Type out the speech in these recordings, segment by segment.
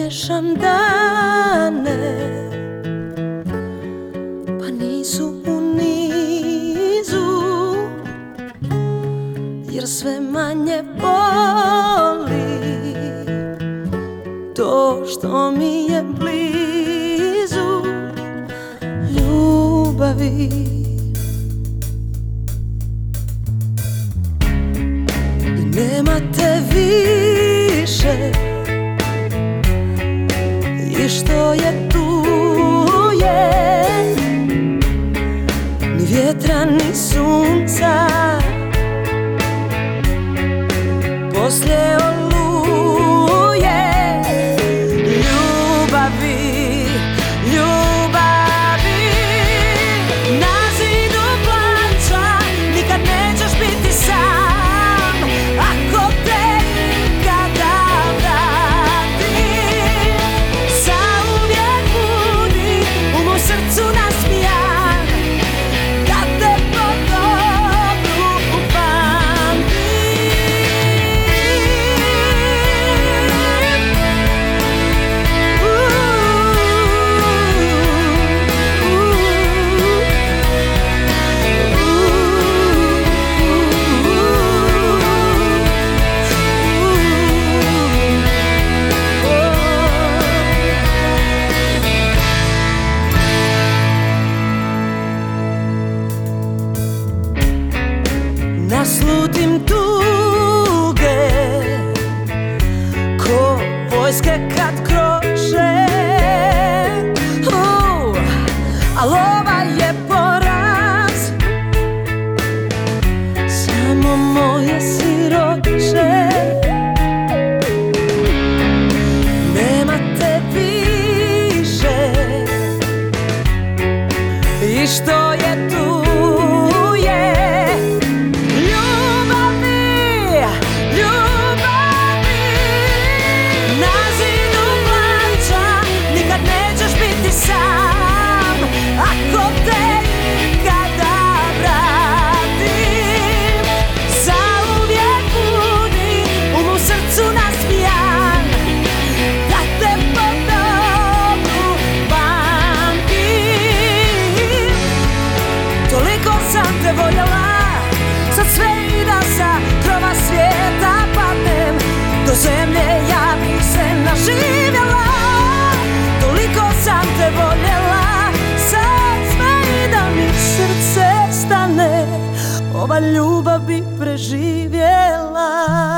miješam dane, pa nisu u nizu, jer sve manje boli to što mi je blizu ljubavi. I nema te više, i što je tu je, ni vjetra ni sunca poslije oluje. Ljubavi, ljubavi, na zidu plača, nikad nećeš biti sam. Ako te ikada vratim, zauvijek budi u mom srcu nasmijan, da te po dobru upamtim. Naslutim tuge ko vojske kad kroče, al ova je poraz samo moje siroče. Nema te više, i što je tu je. Sam, ako te ikada vratim, zauvijek budi u mom srcu nasmijan, da te po dobru pamtim. Toliko sam te voljela, sad sve i da sa krova svijeta padnem, do zemlje ja bih se naživjela. Toliko sam te voljela, sad sve i da mi srce stane, ova ljubav bi preživjela.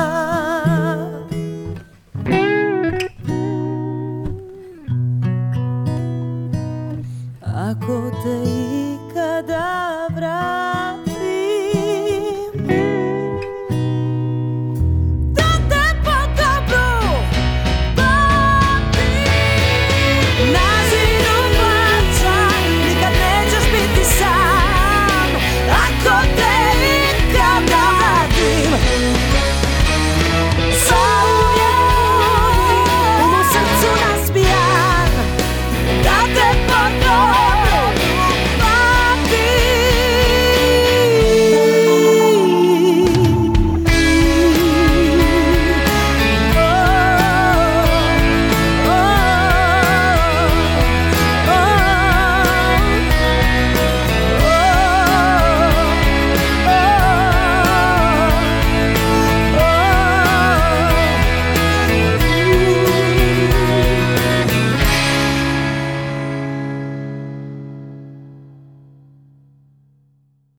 Ako te ikada vratim, da te po dobru pamtim. Na zidu plača, nikad nećeš biti sam, ako te ikada vratim, zauvijek u mom srcu nasmijan, da te po dobru